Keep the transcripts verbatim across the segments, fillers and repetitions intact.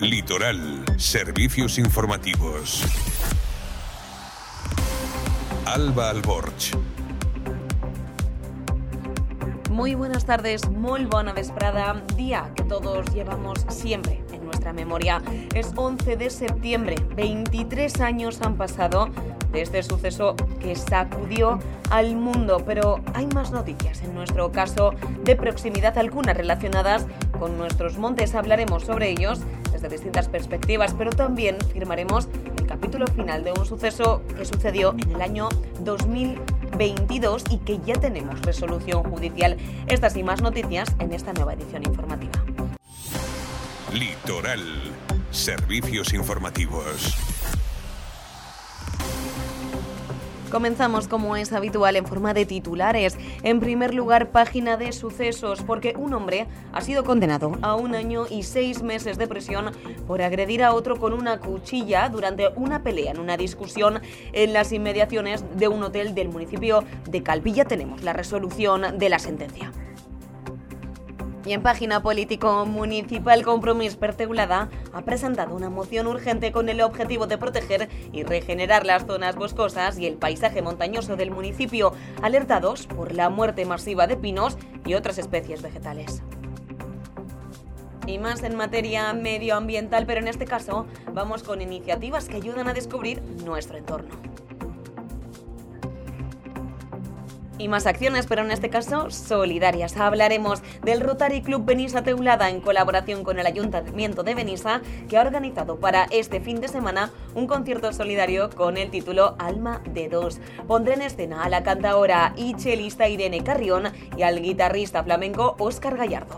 Litoral, servicios informativos. Alba Alborch. Muy buenas tardes, muy bona vesprada, día que todos llevamos siempre en nuestra memoria. Es once de septiembre, veintitrés años han pasado de este suceso que sacudió al mundo, pero hay más noticias en nuestro caso de proximidad, algunas relacionadas con nuestros montes. Hablaremos sobre ellos desde distintas perspectivas, pero también firmaremos el capítulo final de un suceso que sucedió en el año dos mil veintidós y que ya tenemos resolución judicial. Estas y más noticias en esta nueva edición informativa. Litoral, servicios informativos. Comenzamos, como es habitual, en forma de titulares. En primer lugar, página de sucesos, porque un hombre ha sido condenado a un año y seis meses de prisión por agredir a otro con una cuchilla durante una pelea en una discusión en las inmediaciones de un hotel del municipio de Calp. Ya tenemos la resolución de la sentencia. Y en página político municipal, Compromís per Teulada ha presentado una moción urgente con el objetivo de proteger y regenerar las zonas boscosas y el paisaje montañoso del municipio, alertados por la muerte masiva de pinos y otras especies vegetales. Y más en materia medioambiental, pero en este caso vamos con iniciativas que ayudan a descubrir nuestro entorno. Y más acciones, pero en este caso solidarias. Hablaremos del Rotary Club Benissa Teulada en colaboración con el Ayuntamiento de Benissa, que ha organizado para este fin de semana un concierto solidario con el título Alma de Dos. Pondrá en escena a la cantaora y chelista Irene Carrión y al guitarrista flamenco Óscar Gallardo.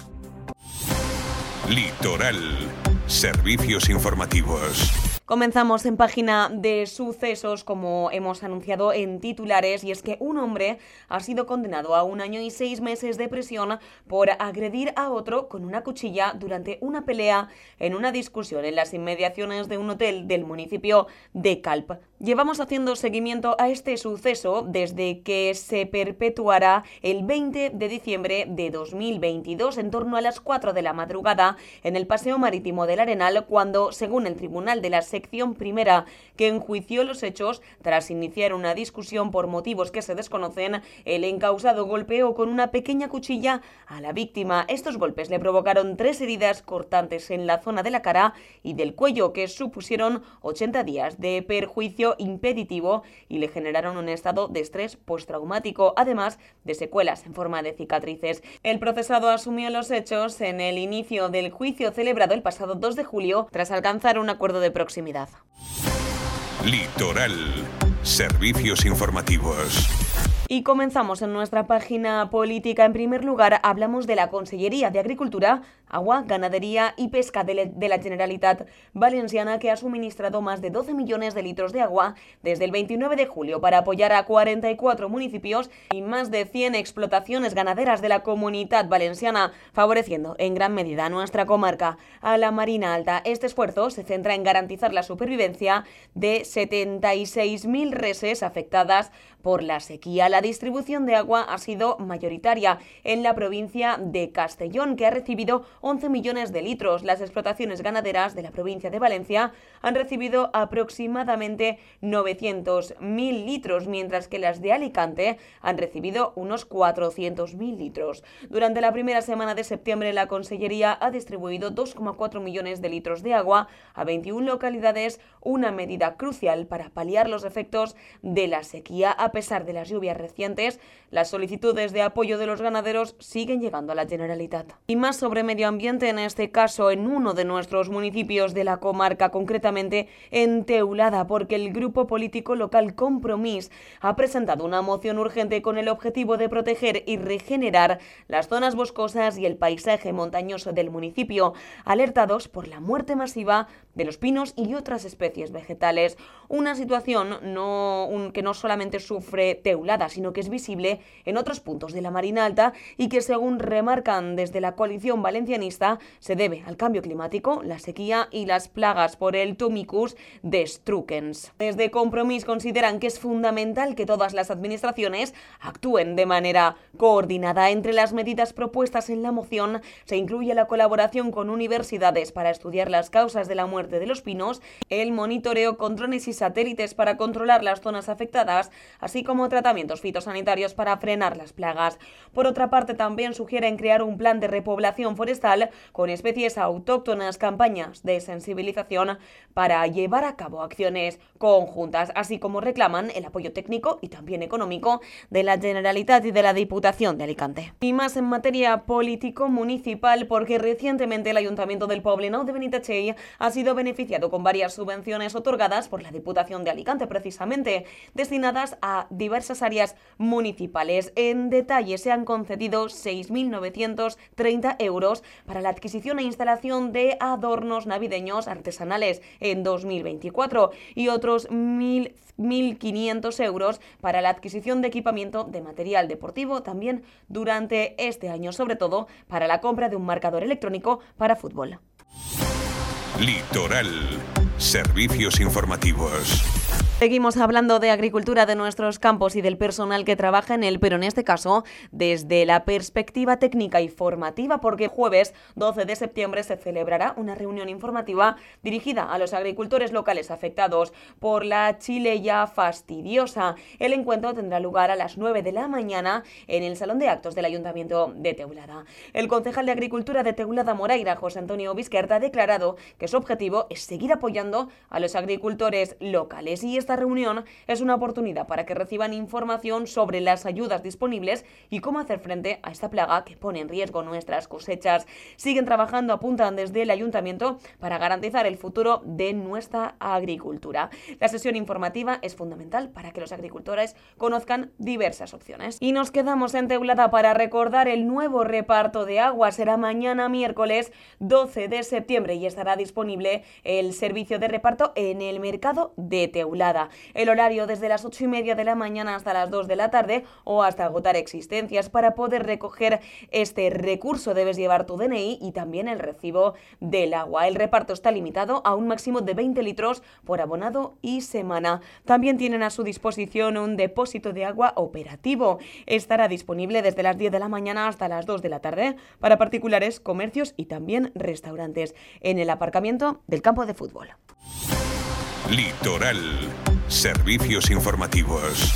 Litoral, servicios informativos. Comenzamos en página de sucesos, como hemos anunciado en titulares, y es que un hombre ha sido condenado a un año y seis meses de prisión por agredir a otro con una cuchilla durante una pelea en una discusión en las inmediaciones de un hotel del municipio de Calp. Llevamos haciendo seguimiento a este suceso desde que se perpetuará el veinte de diciembre de dos mil veintidós, en torno a las cuatro de la madrugada, en el Paseo Marítimo del Arenal, cuando, según el Tribunal de la Sección Primera, que enjuició los hechos tras iniciar una discusión por motivos que se desconocen, el encausado golpeó con una pequeña cuchilla a la víctima. Estos golpes le provocaron tres heridas cortantes en la zona de la cara y del cuello, que supusieron ochenta días de perjuicio impeditivo y le generaron un estado de estrés postraumático, además de secuelas en forma de cicatrices. El procesado asumió los hechos en el inicio del juicio celebrado el pasado dos de julio, tras alcanzar un acuerdo de proximidad. Litoral, servicios informativos. Y comenzamos en nuestra página política. En primer lugar, hablamos de la Consellería de Agricultura, Agua, Ganadería y Pesca de la Generalitat Valenciana, que ha suministrado más de doce millones de litros de agua desde el veintinueve de julio para apoyar a cuarenta y cuatro municipios y más de cien explotaciones ganaderas de la Comunitat Valenciana, favoreciendo en gran medida a nuestra comarca, a la Marina Alta. Este esfuerzo se centra en garantizar la supervivencia de setenta y seis mil reses afectadas por la sequía. La distribución de agua ha sido mayoritaria en la provincia de Castellón, que ha recibido once millones de litros. Las explotaciones ganaderas de la provincia de Valencia han recibido aproximadamente novecientos mil litros, mientras que las de Alicante han recibido unos cuatrocientos mil litros. Durante la primera semana de septiembre, la Consellería ha distribuido dos coma cuatro millones de litros de agua a veintiuna localidades, una medida crucial para paliar los efectos de la sequía. A pesar de las lluvias recientes, las solicitudes de apoyo de los ganaderos siguen llegando a la Generalitat. Y más sobre medio ambiente, en este caso en uno de nuestros municipios de la comarca, concretamente en Teulada, porque el grupo político local Compromís ha presentado una moción urgente con el objetivo de proteger y regenerar las zonas boscosas y el paisaje montañoso del municipio, alertados por la muerte masiva de los pinos y otras especies vegetales. Una situación no, un, que no solamente sufre Teulada, sino que es visible en otros puntos de la Marina Alta y que, según remarcan desde la coalición valencianista, se debe al cambio climático, la sequía y las plagas por el Tumicus destrucens. Desde Compromís consideran que es fundamental que todas las administraciones actúen de manera coordinada. Entre las medidas propuestas en la moción se incluye la colaboración con universidades para estudiar las causas de la muerte de los pinos, el monitoreo con drones y satélites para controlar las zonas afectadas, así como tratamientos fitosanitarios para frenar las plagas. Por otra parte, también sugieren crear un plan de repoblación forestal con especies autóctonas, campañas de sensibilización para llevar a cabo acciones conjuntas, así como reclaman el apoyo técnico y también económico de la Generalitat y de la Diputación de Alicante. Y más en materia político-municipal, porque recientemente el Ayuntamiento del Poblenou de Benitatxell ha sido beneficiado con varias subvenciones otorgadas por la Diputación de Alicante, precisamente destinadas a diversas áreas municipales. En detalle, se han concedido seis mil novecientos treinta euros para la adquisición e instalación de adornos navideños artesanales en dos mil veinticuatro y otros mil quinientos euros para la adquisición de equipamiento de material deportivo también durante este año, sobre todo para la compra de un marcador electrónico para fútbol. Litoral. Servicios informativos. Seguimos hablando de agricultura, de nuestros campos y del personal que trabaja en él, pero en este caso desde la perspectiva técnica y formativa, porque el jueves doce de septiembre se celebrará una reunión informativa dirigida a los agricultores locales afectados por la chileya fastidiosa. El encuentro tendrá lugar a las nueve de la mañana en el Salón de Actos del Ayuntamiento de Teulada. El concejal de Agricultura de Teulada Moraira, José Antonio Vizquerta, ha declarado que su objetivo es seguir apoyando a los agricultores locales y esta Esta reunión es una oportunidad para que reciban información sobre las ayudas disponibles y cómo hacer frente a esta plaga que pone en riesgo nuestras cosechas. Siguen trabajando, apuntan desde el Ayuntamiento, para garantizar el futuro de nuestra agricultura. La sesión informativa es fundamental para que los agricultores conozcan diversas opciones. Y nos quedamos en Teulada para recordar el nuevo reparto de agua. Será mañana miércoles doce de septiembre y estará disponible el servicio de reparto en el mercado de Teulada. El horario desde las ocho y media de la mañana hasta las dos de la tarde o hasta agotar existencias. Para poder recoger este recurso debes llevar tu D N I y también el recibo del agua. El reparto está limitado a un máximo de veinte litros por abonado y semana. También tienen a su disposición un depósito de agua operativo. Estará disponible desde las diez de la mañana hasta las dos de la tarde para particulares, comercios y también restaurantes en el aparcamiento del campo de fútbol. Litoral. Servicios informativos.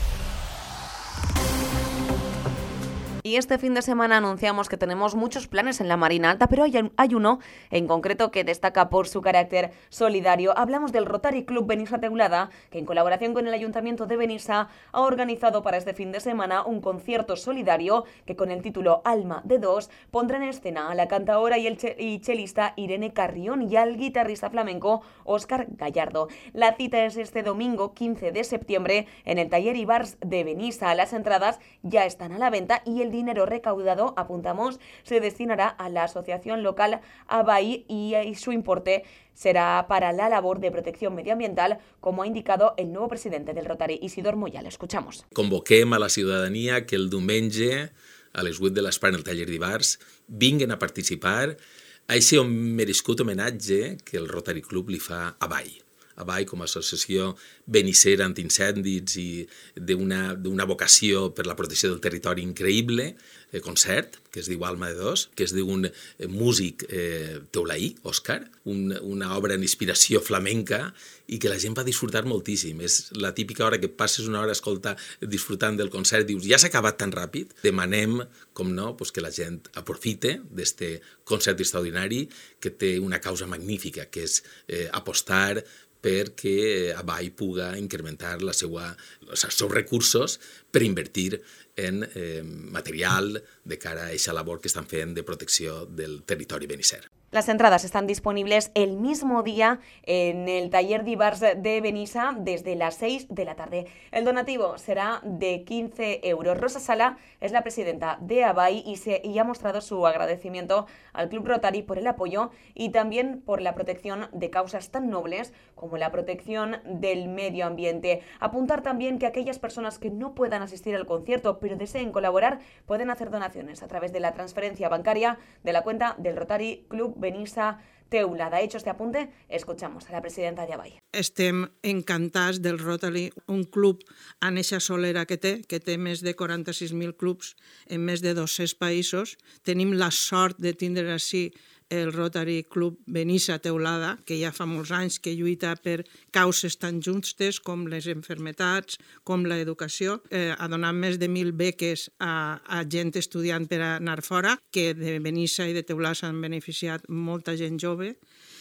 Y este fin de semana anunciamos que tenemos muchos planes en la Marina Alta, pero hay, hay uno en concreto que destaca por su carácter solidario. Hablamos del Rotary Club Benissa Teulada, que en colaboración con el Ayuntamiento de Benissa ha organizado para este fin de semana un concierto solidario que, con el título Alma de Dos, pondrá en escena a la cantaora y el che- y chelista Irene Carrión y al guitarrista flamenco Óscar Gallardo. La cita es este domingo quince de septiembre en el Taller y Bars de Benissa. Las entradas ya están a la venta y el dinero recaudado, apuntamos, se destinará a la asociación local ABAI y, y su importe será para la labor de protección medioambiental, como ha indicado el nuevo presidente del Rotary, Isidor Moyal. Escuchamos. Convoquem a la ciutadania que el diumenge a les vuit de l'Espar en el taller d'Ibars vinguin a participar a aquest merescut homenatge que el Rotary Club li fa a ABAI. ABAI com a associació benissera antiincendis i d'una, d'una vocació per la protecció del territori increïble, eh, concert, que es diu Alma de Dos, que es diu un eh, músic eh, teulaí, Òscar, un, una obra en inspiració flamenca i que la gent va disfrutar moltíssim. És la típica hora que passes una hora a escoltar, disfrutant del concert, dius, ja s'ha acabat tan ràpid? Demanem, com no, pues que la gent aprofite d'este concert extraordinari que té una causa magnífica, que és eh, apostar perquè ABAI puga incrementar la seva, els seus recursos per invertir en eh, material de cara a aquesta labor que estan fent de protecció del territori benisser. Las entradas están disponibles el mismo día en el taller d'Ibars de Benissa desde las seis de la tarde. El donativo será de quince euros. Rosa Sala es la presidenta de ABAI y, se, y ha mostrado su agradecimiento al Club Rotary por el apoyo y también por la protección de causas tan nobles como la protección del medio ambiente. Apuntar también que aquellas personas que no puedan asistir al concierto pero deseen colaborar pueden hacer donaciones a través de la transferencia bancaria de la cuenta del Rotary Club Benissa Teulada. Hecho este apunte, escuchamos a la presidenta de ABAI. Estem encantats del Rotary, un club en eixa solera que té, que té més de quaranta-sis mil clubs en més de dos-cents països. Tenim la sort de tindre així el Rotary Club Benissa Teulada, que ja fa molts anys que lluita per causes tan justes com les enfermetats, com l'educació. Eh, ha donat més de mil beques a, a gent estudiant per anar fora, que de Benissa i de Teulada s'han beneficiat molta gent jove.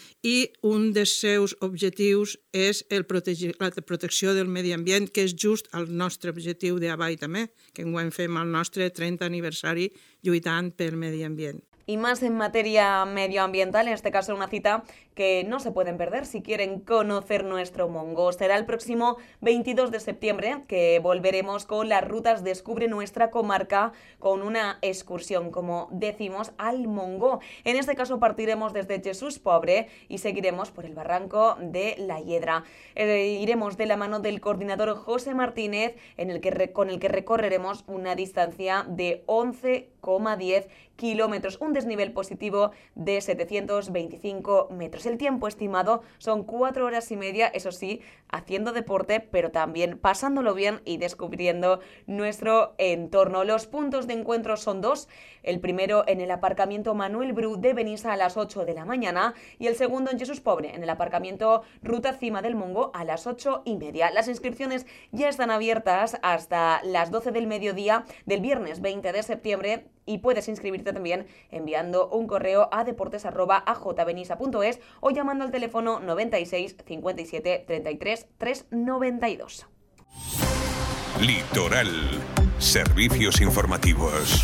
I un dels seus objectius és el protege, la protecció del medi ambient, que és just el nostre objectiu d'ABAI també, que enguany fem el nostre trenta aniversari lluitant pel medi ambient. Y más en materia medioambiental, en este caso una cita que no se pueden perder si quieren conocer nuestro Mongo. Será el próximo veintidós de septiembre que volveremos con las rutas Descubre nuestra comarca con una excursión, como decimos, al Mongo. En este caso partiremos desde Jesús Pobre y seguiremos por el barranco de La Hiedra. Eh, iremos de la mano del coordinador José Martínez, en el que, con el que recorreremos una distancia de once coma diez kilómetros, un desnivel positivo de setecientos veinticinco metros. El tiempo estimado son cuatro horas y media, eso sí, haciendo deporte, pero también pasándolo bien y descubriendo nuestro entorno. Los puntos de encuentro son dos, el primero en el aparcamiento Manuel Bru de Benissa a las ocho de la mañana y el segundo en Jesús Pobre, en el aparcamiento Ruta Cima del Mongo a las ocho y media. Las inscripciones ya están abiertas hasta las doce del mediodía del viernes veinte de septiembre y puedes inscribirte también enviando un correo a deportes arroba a j benissa punto es o llamando al teléfono noventa y seis cincuenta y siete treinta y tres trescientos noventa y dos. Litoral. Servicios informativos.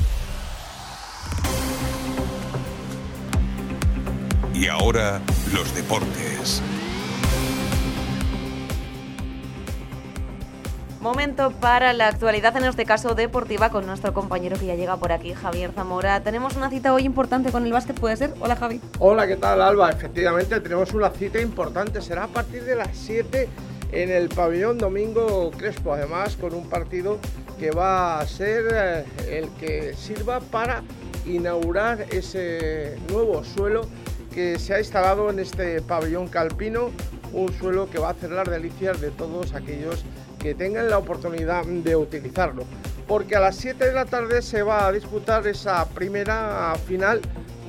Y ahora, los deportes. Momento para la actualidad, en este caso deportiva, con nuestro compañero que ya llega por aquí, Javier Zamora. Tenemos una cita hoy importante con el básquet, ¿puede ser? Hola, Javi. Hola, ¿qué tal, Alba? Efectivamente, tenemos una cita importante. Será a partir de las siete en el pabellón Domingo Crespo. Además, con un partido que va a ser el que sirva para inaugurar ese nuevo suelo que se ha instalado en este pabellón calpino. Un suelo que va a hacer las delicias de todos aquellos que tengan la oportunidad de utilizarlo, porque a las siete de la tarde se va a disputar esa primera final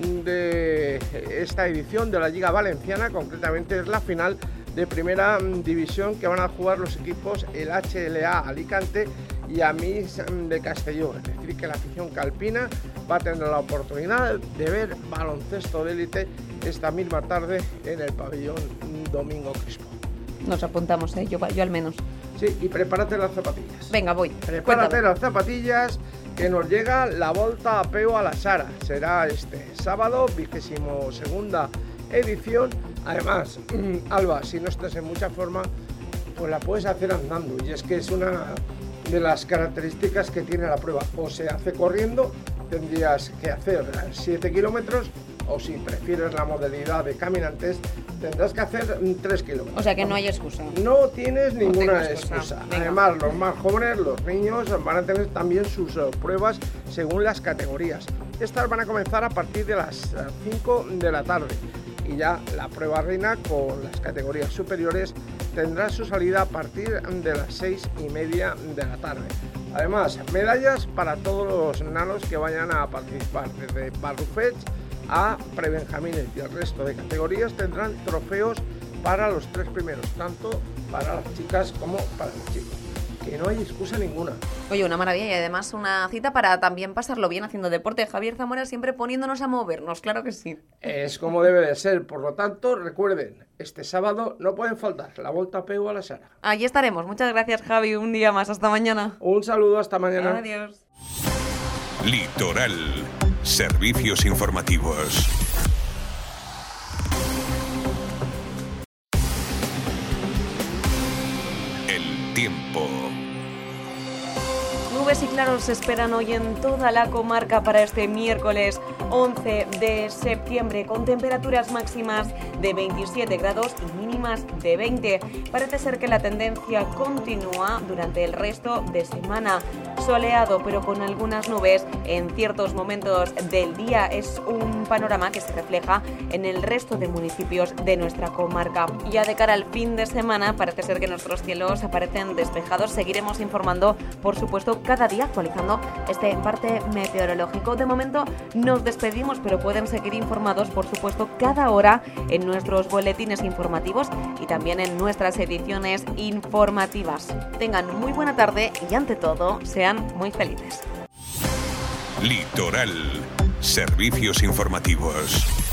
de esta edición de la Liga Valenciana. Concretamente es la final de primera división que van a jugar los equipos el H L A Alicante y Amis de Castelló. Es decir, que la afición calpina va a tener la oportunidad de ver baloncesto de élite esta misma tarde en el pabellón Domingo Crespo. Nos apuntamos, ¿eh? yo, yo al menos. Sí, y prepárate las zapatillas. Venga, voy. Prepárate Cuéntame. las zapatillas, que nos llega la Volta a Peu a la Sara. Será este sábado, vigésimo segunda edición. Además, Alba, si no estás en mucha forma, pues la puedes hacer andando. Y es que es una de las características que tiene la prueba. O se hace corriendo, tendrías que hacer siete kilómetros, o si prefieres la modalidad de caminantes, tendrás que hacer tres kilómetros. O sea que no hay excusa. No tienes ninguna no excusa. excusa. Venga. Además, los más jóvenes, los niños, van a tener también sus uh, pruebas según las categorías. Estas van a comenzar a partir de las cinco de la tarde. Y ya la prueba reina con las categorías superiores tendrá su salida a partir de las seis y media de la tarde. Además, medallas para todos los nanos que vayan a participar, desde Barrufets a prebenjamines, y el resto de categorías tendrán trofeos para los tres primeros, tanto para las chicas como para los chicos. Que no hay excusa ninguna. Oye, una maravilla, y además una cita para también pasarlo bien haciendo deporte. Javier Zamora siempre poniéndonos a movernos, claro que sí. Es como debe de ser, por lo tanto, recuerden, este sábado no pueden faltar la Volta a Peu a la Sara. Allí estaremos. Muchas gracias, Javi. Un día más. Hasta mañana. Un saludo, hasta mañana. Adiós. Litoral. Servicios informativos. claros se esperan hoy en toda la comarca para este miércoles once de septiembre, con temperaturas máximas de veintisiete grados y mínimas de veinte. Parece ser que la tendencia continúa durante el resto de semana. Soleado, pero con algunas nubes en ciertos momentos del día. Es un panorama que se refleja en el resto de municipios de nuestra comarca. Ya de cara al fin de semana, parece ser que nuestros cielos aparecen despejados. Seguiremos informando, por supuesto, cada día actualizando este parte meteorológico. De momento nos despedimos, pero pueden seguir informados, por supuesto, cada hora en nuestros boletines informativos y también en nuestras ediciones informativas. Tengan muy buena tarde y, ante todo, sean muy felices. Litoral. Servicios informativos.